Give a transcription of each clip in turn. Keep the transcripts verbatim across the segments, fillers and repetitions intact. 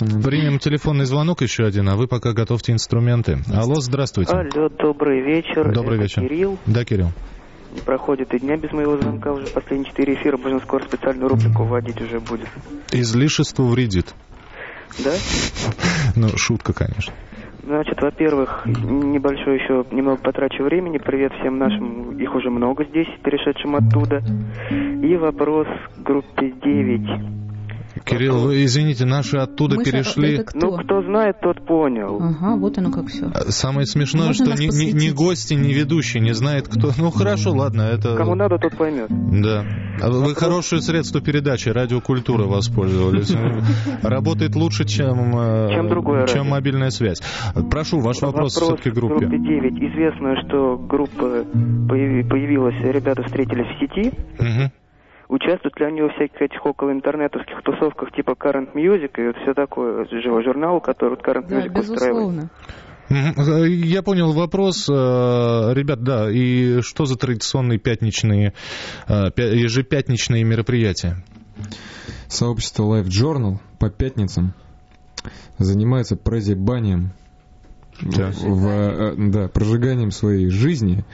инструмент. Примем телефонный звонок еще один, а вы пока готовьте инструменты. Алло, здравствуйте. Алло, добрый вечер. Добрый Это вечер. Кирилл. Да, Кирилл. Не проходит и дня без моего звонка, уже последние четыре эфира, можно скоро специальную рубрику вводить уже будет. Излишество вредит. Да? Ну, шутка, конечно. Значит, во-первых, небольшое еще немного потрачу времени. Привет всем нашим, их уже много здесь, перешедшим оттуда. И вопрос к группе девять. Кирилл, вы, извините, наши оттуда Мы перешли... это кто? Ну, кто знает, тот понял. Ага, вот оно как все. Самое смешное, Можно что нас ни, ни, ни посвятить? гости, ни ведущий не знает, кто... Ну, хорошо, ладно, это... Кому надо, тот поймет. Да. А вы хорошее средство передачи, радиокультура воспользовались. Работает лучше, чем, Чем другое чем радио. мобильная связь. Прошу, ваш вопрос, все-таки к группе. группе девять. Известно, что группа появи- появилась, ребята встретились в сети. Мгм. Участвуют ли они во всяких этих около интернетовских тусовках типа Current Music и вот все такое, живой журнал, который вот Current Да, Music устраивает? безусловно. Мгм. Я понял вопрос. Э, Ребят, да, и что за традиционные пятничные, э, пя- ежепятничные мероприятия? Сообщество Life Journal по пятницам занимается прозябанием, Да. в, э, да, прожиганием своей жизни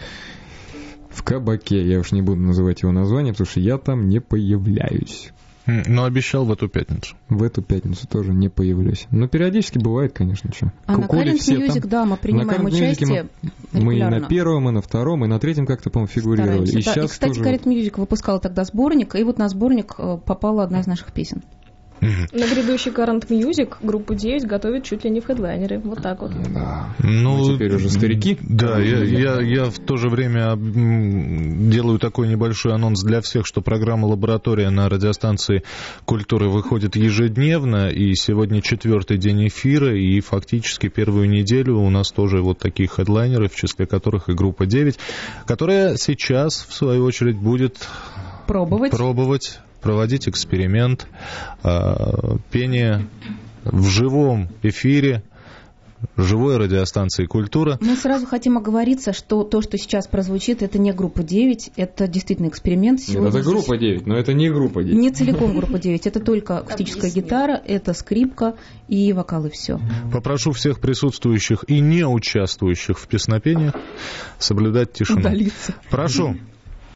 в кабаке. Я уж не буду называть его название, потому что я там не появляюсь. М, Но обещал в эту пятницу. В эту пятницу тоже не появлюсь. Но периодически бывает, конечно, что. А на Коли Current все Music, там- да, мы принимаем на Current Music участие мы, мы и регулярно. на первом, и на втором, и на третьем как-то, по-моему, фигурировали. Стараемся. И Да, сейчас и, кстати, тоже... Current Music выпускала тогда сборник, и вот на сборник э, попала одна из наших песен. На грядущий Current Music группу девять готовят чуть ли не в хедлайнеры. Вот так вот. Да. Ну, Мы теперь уже старики. Да, я, я, я в то же время м, делаю такой небольшой анонс для всех, что программа «Лаборатория» на радиостанции «Культура» выходит ежедневно, и сегодня четвертый день эфира, и фактически первую неделю у нас тоже вот такие хедлайнеры, в числе которых и группа девять, которая сейчас, в свою очередь, будет Пробовать. пробовать проводить эксперимент э, пения в живом эфире живой радиостанции «Культура». Мы сразу хотим оговориться, что то, что сейчас прозвучит, это не группа девять, это действительно эксперимент. Нет, Сегодня это группа девять, но это не группа девять. не целиком группа девять, это только акустическая гитара, это скрипка и вокал, и все. Попрошу всех присутствующих и не участвующих в песнопении соблюдать тишину. Удалиться. Прошу.